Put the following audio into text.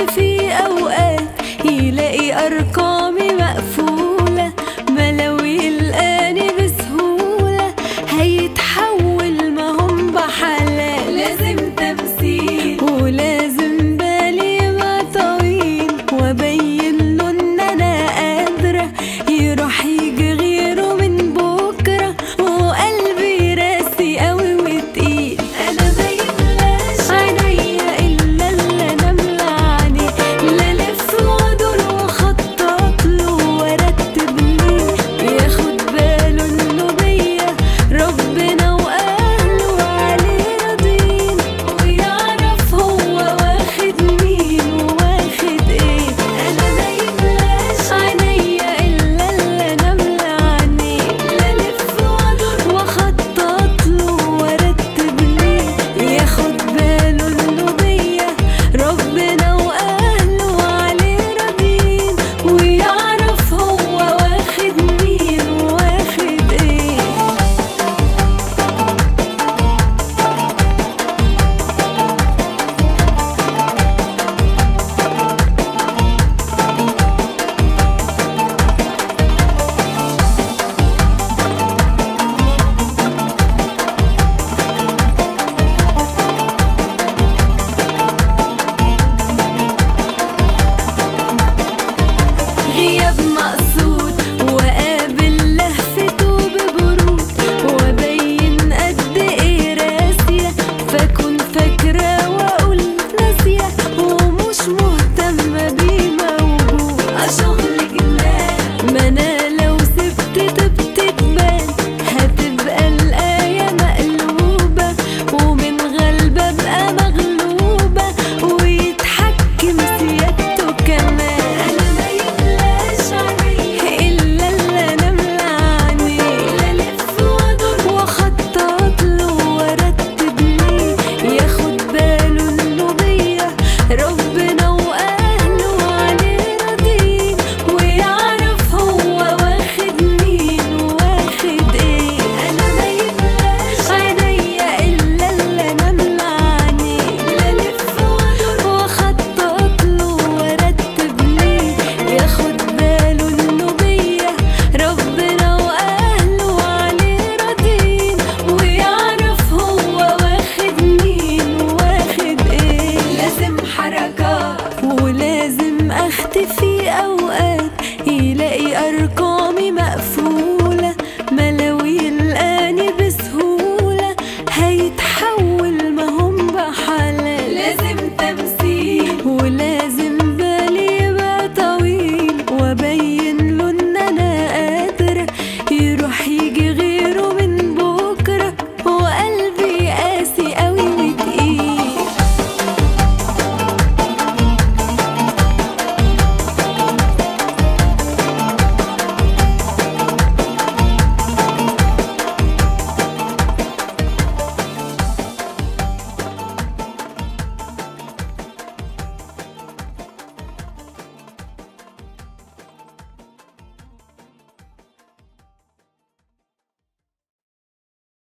في أوقات يلاقي أرقامي مقفولة، ما لو يلقاني بسهولة هيتحول، ما هم بحلال. لازم تمثيل ولازم بالي يبقى طويل، وأبين له إن أنا قادرة، يروح يجي غيره من بكرة، وقلبي راسي قوي وتقيل. أنا ميبقاش عينيا إلا اللي أنا ملعني، لا ألف وأدور وأخطط له وأرتب ليه، ياخد باله إنه بيا ربنا وأهله عليه راضين، ويعرف هو واخد مين وواخد إيه. أنا ميبقاش عينيا إلا اللي أنا ملعني، لا ألف وأدور وأخطط له وأرتب ليه، ياخد باله إنه بيا ربنا وأهله عليه راضين، ويعرف هو واخد مين وواخد إيه. غياب مقصود وقابل لهفته ببرود، وابين قد ايه راسية، فاكون فاكرة واقول ناسية، ومش مهتمة بيه موجود. شغل جنان، ما انا لو سبت طبت تبان، هتبقى الآية مقلوبة، ومن غلبة ابقى مغلوبة، ويتحكم سيادته كمان. أنا ميبقاش عليا إلا اللي أنا ملعني، لا ألف وأدور وأخطط له وأرتب ليه، ياخد باله إنه بيا ربنا وأهله عليه راضين، ويعرف هو واخد مين وواخد إيه. أنا ميبقاش عينيا إلا اللي أنا ملعني، لا ألف وأدور وأخطط له وأرتب ليه، ياخد باله إنه بيا ربنا وأهله عليه راضين، ويعرف هو واخد مين وواخد إيه. لازم حركات ولازم أختفي أوقات،